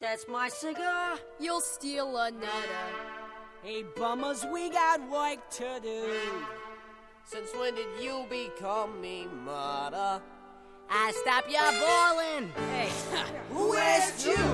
That's my cigar. You'll steal another. Hey, bummers, we got work to do. Since when did you become me mother? I stop ya ballin'. Hey, who asked you?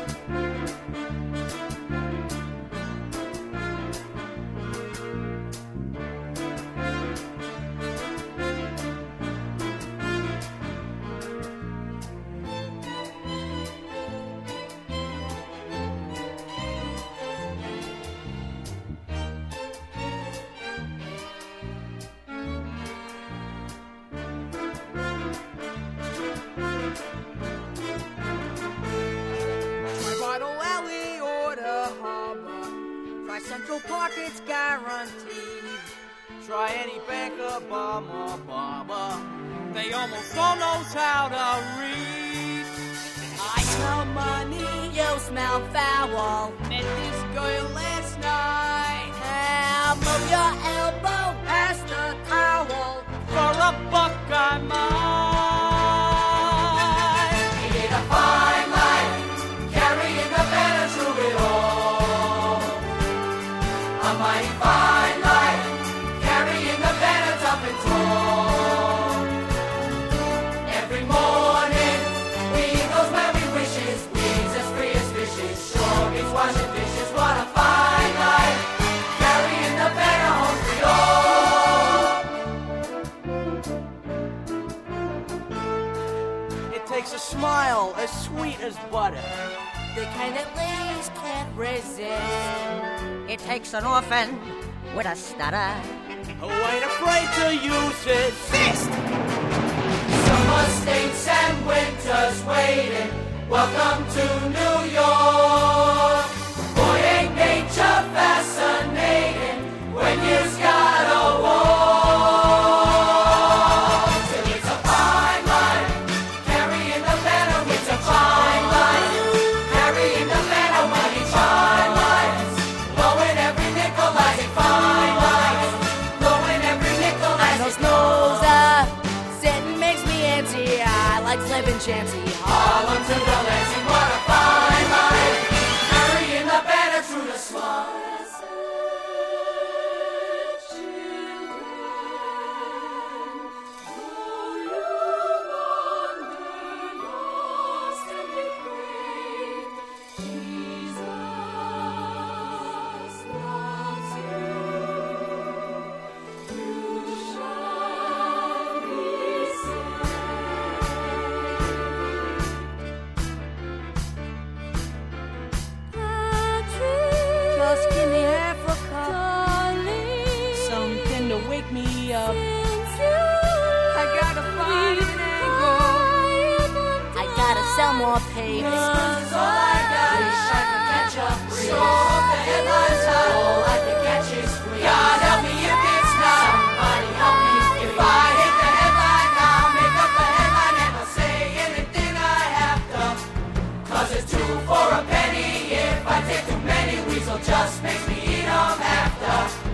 Central Park, it's guaranteed. Try any banker, bum or barber. They almost all knows how to read. I smell money. You smell foul. Met this girl last night. Now move your elbow. Pass the towel. For a buck I might. He did a fine life, carrying the banner through it all. A mighty fine life, carrying the banner up and tall. Every morning, we eat those merry wishes, weeds as free as fishes, shore beats washing dishes. What a fine life, carrying the banner home for all. It takes a smile as sweet as butter. The kind that ladies can't resist. It takes an orphan with a stutter. Who ain't afraid to use his fist. Summer states and winters waiting. Welcome to New York. Boy, ain't nature fascinating when you've got a walk. Till it's a fine life, carrying the banner. It's a fine life, carrying the banner. Money fine lights, blowing every nickel like fine lights, blowing every nickel like And those nose sitting makes me antsy. I like living chancy. Harlem to the Lansing, what a fine life, carrying the banner through the slums. Just give me half a cup. Something to wake me up. I gotta find an angle. I gotta sell more papers. All I got is I can catch up. Sure up the headlines high. All I can catch is free. God help me if it's not. Somebody help me. If I hit the headline now, make up the headline and I'll say anything I have to. 'Cause it's 2 for a penny. If I take too many, weasel just makes me eat 'em after.